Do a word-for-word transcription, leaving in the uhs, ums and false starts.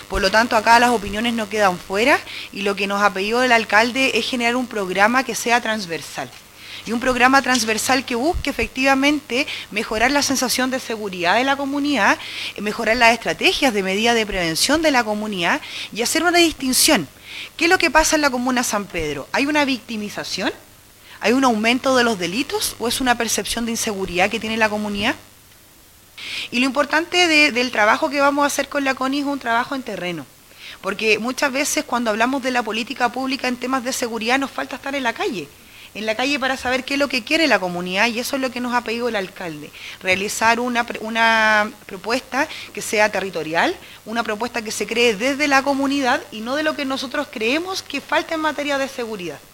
Por lo tanto, acá las opiniones no quedan fuera y lo que nos ha pedido el alcalde es generar un programa que sea transversal. Y un programa transversal que busque efectivamente mejorar la sensación de seguridad de la comunidad, mejorar las estrategias de medida de prevención de la comunidad y hacer una distinción. ¿Qué es lo que pasa en la comuna San Pedro? ¿Hay una victimización? ¿Hay un aumento de los delitos o es una percepción de inseguridad que tiene la comunidad? Y lo importante de, del trabajo que vamos a hacer con la CONI es un trabajo en terreno. Porque muchas veces cuando hablamos de la política pública en temas de seguridad nos falta estar en la calle. En la calle para saber qué es lo que quiere la comunidad y eso es lo que nos ha pedido el alcalde. Realizar una, una propuesta que sea territorial, una propuesta que se cree desde la comunidad y no de lo que nosotros creemos que falta en materia de seguridad.